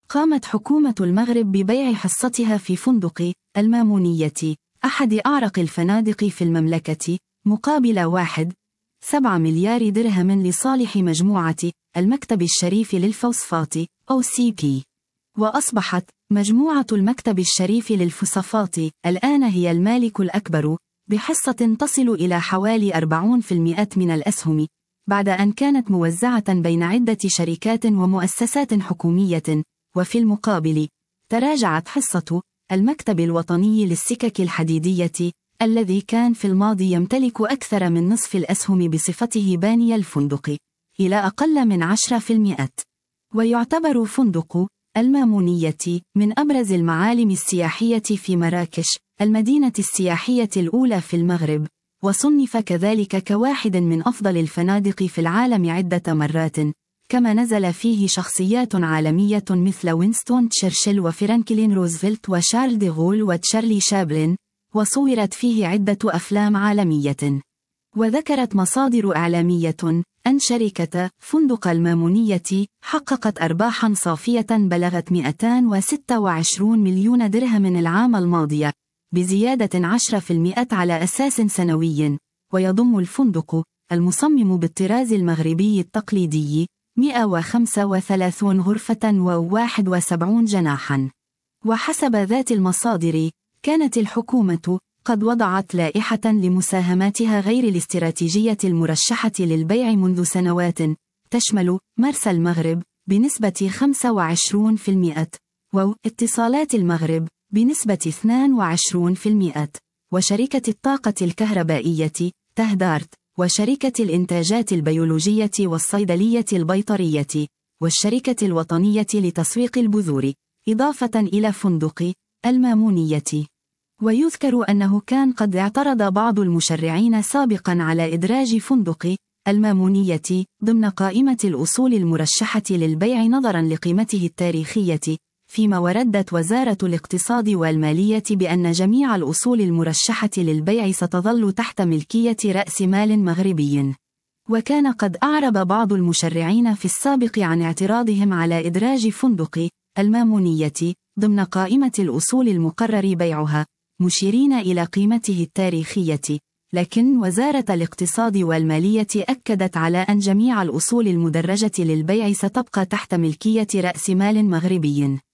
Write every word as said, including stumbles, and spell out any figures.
قامت حكومة المغرب ببيع حصتها في فندق المامونية، أحد أعرق الفنادق في المملكة، مقابل واحد فاصلة سبعة مليار درهم لصالح مجموعة المكتب الشريف للفوسفات أو سي بي. وأصبحت مجموعة المكتب الشريف للفوسفات الآن هي المالك الأكبر، بحصة تصل إلى حوالي أربعين بالمئة من الأسهم، بعد أن كانت موزعة بين عدة شركات ومؤسسات حكومية. وفي المقابل، تراجعت حصة المكتب الوطني للسكك الحديدية، الذي كان في الماضي يمتلك أكثر من نصف الأسهم بصفته باني الفندق، إلى أقل من عشرة بالمئة. ويعتبر فندق المامونية من أبرز المعالم السياحية في مراكش، المدينة السياحية الأولى في المغرب، وصنف كذلك كواحد من أفضل الفنادق في العالم عدة مرات، كما نزل فيه شخصيات عالمية مثل وينستون تشرشل وفرانكلين روزفلت وشارل دي غول وتشارلي شابلن، وصورت فيه عدة أفلام عالمية. وذكرت مصادر إعلامية أن شركة فندق المامونية حققت أرباحاً صافية بلغت مئتين وستة وعشرين مليون درهم العام الماضي، بزيادة عشرة بالمئة على أساس سنوي. ويضم الفندق المصمم بالطراز المغربي التقليدي مئة وخمسة وثلاثين غرفة وواحد وسبعين جناحاً. وحسب ذات المصادر، كانت الحكومة قد وضعت لائحة لمساهماتها غير الاستراتيجية المرشحة للبيع منذ سنوات، تشمل مرسى المغرب بنسبة خمسة وعشرين بالمئة، واتصالات المغرب بنسبة اثنين وعشرين بالمئة، وشركة الطاقة الكهربائية تهدارت، وشركة الإنتاجات البيولوجية والصيدلية البيطرية، والشركة الوطنية لتسويق البذور، إضافة إلى فندق المامونية. ويذكر أنه كان قد اعترض بعض المشرعين سابقا على إدراج فندق المامونية ضمن قائمة الأصول المرشحة للبيع نظرا لقيمته التاريخية، فيما وردت وزارة الاقتصاد والمالية بأن جميع الأصول المرشحة للبيع ستظل تحت ملكية رأس مال مغربي. وكان قد أعرب بعض المشرعين في السابق عن اعتراضهم على إدراج فندق المامونية ضمن قائمة الأصول المقرر بيعها، مشيرين إلى قيمته التاريخية، لكن وزارة الاقتصاد والمالية أكدت على أن جميع الأصول المدرجة للبيع ستبقى تحت ملكية رأس مال مغربي.